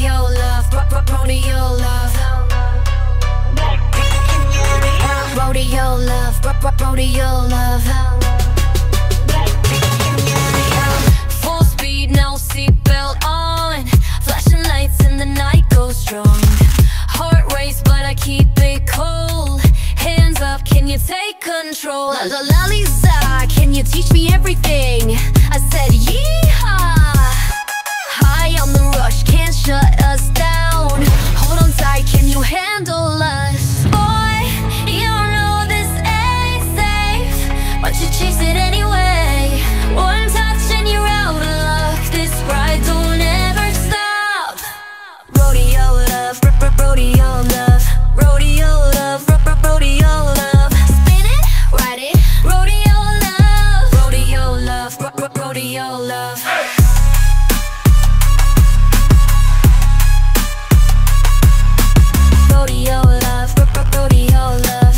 rodeo love, rodeo love. Rodeo love, rodeo love. Full speed, no seatbelt on. Flashing lights and the night goes strong. Heart race, but I keep it cold. Hands up, can you take control? La la la Lisa, can you teach me everything? I said yeehaw. High on the rush, can't shut us down. Hold on tight, can you handle us? Boy, you know this ain't safe, but you chase it anyway. One touch and you're out of luck. This ride don't ever stop. Rodeo love, rodeo love. Rodeo love, rodeo love. Spin it, ride it, rodeo love. Rodeo love, rodeo love. Rodeo love, rodeo love.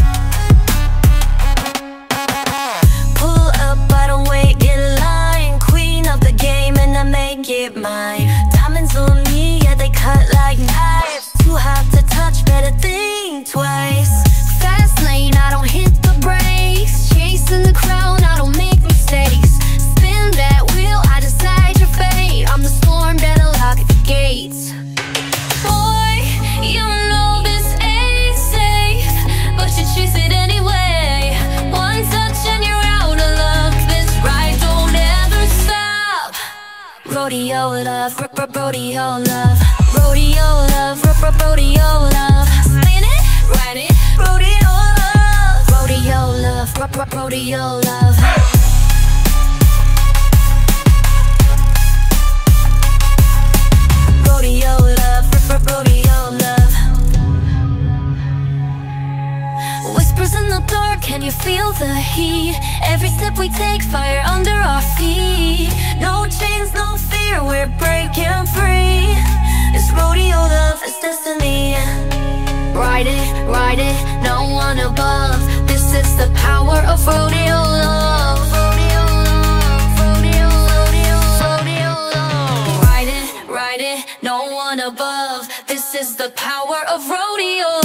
Pull up, I don't wait in line. Queen of the game and I make it mine. Diamonds on me, yeah, they cut like knives. Too hot to touch, better think twice. Fast lane, I don't hit the brakes. Chasing the crown, I don't make mistakes. Spin that wheel, I decide your fate. I'm the storm, better lock the gates. Boy, you know this ain't safe, but you chase it anyway. One touch and you're out of luck. This ride don't ever stop. Rodeo love, rodeo love. Rodeo love, rodeo love. Spin it, ride it, rodeo love. Rodeo love, rodeo love. Rodeo love, rodeo love. Whispers in the dark, can you feel the heat? Every step we take, fire under our feet. No chains, no fear, we're breaking free. It's rodeo love, it's destiny. Ride it, no one above. This is the power of rodeo love. Rodeo love, rodeo, rodeo, rodeo love. Ride it, no one above. This is the power of rodeo